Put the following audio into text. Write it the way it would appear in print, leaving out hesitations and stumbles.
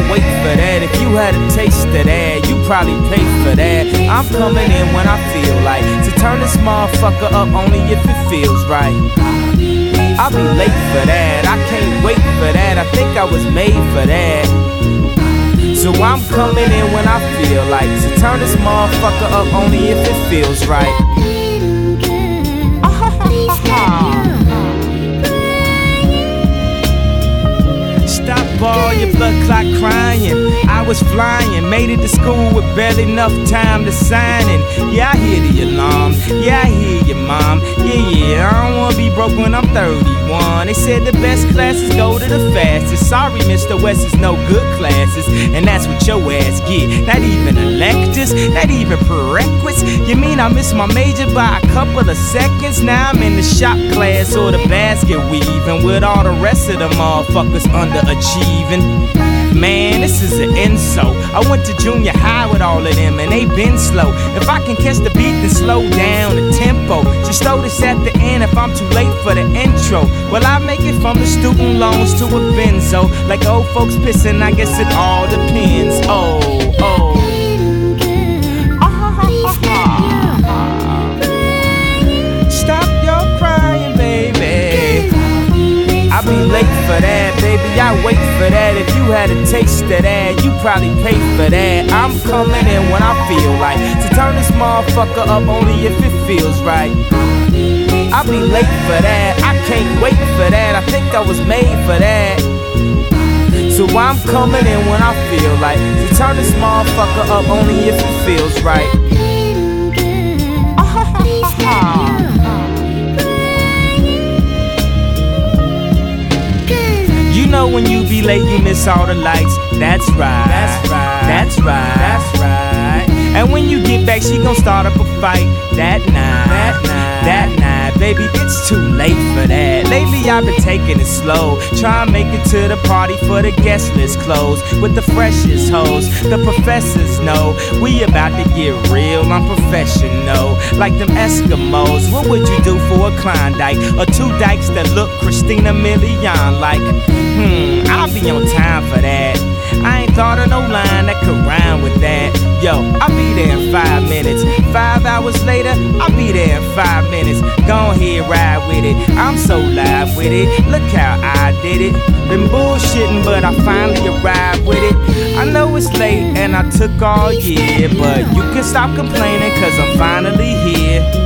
wait for that. If you had a taste of that, you probably pay for that. I'm coming in when I feel like to turn this motherfucker up only if it feels right. I'll be late for that, I can't wait for that. I think I was made for that. So I'm coming in when I feel like to turn this motherfucker up only if it feels right. Stop all your blood clot crying. I was flying, made it to school with barely enough time to sign in. Yeah, I hear the alarm. Yeah, I hear your mom. Yeah, I don't wanna be broke when I'm 31. They said the best classes go to the fastest. Sorry, Mr. West is no good classes, and that's what your ass get. Not even electives, not even prerequisites. You mean I missed my major by a couple of seconds? Now I'm in the shop class or the basket weaving with all the rest of the motherfuckers underachieving. Man, this is an insult. I went to junior high with all of them and they been slow. If I can catch the beat, then slow down the tempo. Just throw this at the end if I'm too late for the intro. Well, I make it from the student loans to a benzo. Like old folks pissing, I guess it all depends. Oh. Stop your crying, baby. I'll be late for that, baby, I wait for that. If you had a taste of that, you probably pay for that. I'm coming in when I feel like to turn this motherfucker up only if it feels right. I'll be late for that, I can't wait for that. I think I was made for that. So I'm coming in when I feel like to turn this motherfucker up only if it feels right. You know when you be late, you miss all the lights. That's right. That's right. That's right. That's right. And when you get back, she gon' start up a fight. That night, baby, it's too late for that. Lately I've been taking it slow, try and make it to the party for the guest list closed with the freshest hoes. The professors know we about to get real. I'm professional, like them Eskimos. What would you do for a Klondike or two dykes that look Christina Milian like? I'll be on time for that. I ain't thought of no line that could rhyme with that. Yo, I'll be there in 5 minutes. 5 hours later, I'll be there in 5 minutes. Go ahead, ride with it. I'm so live with it. Look how I did it. Been bullshitting, but I finally arrived with it. I know it's late and I took all year, but you can stop complaining, cause I'm finally here.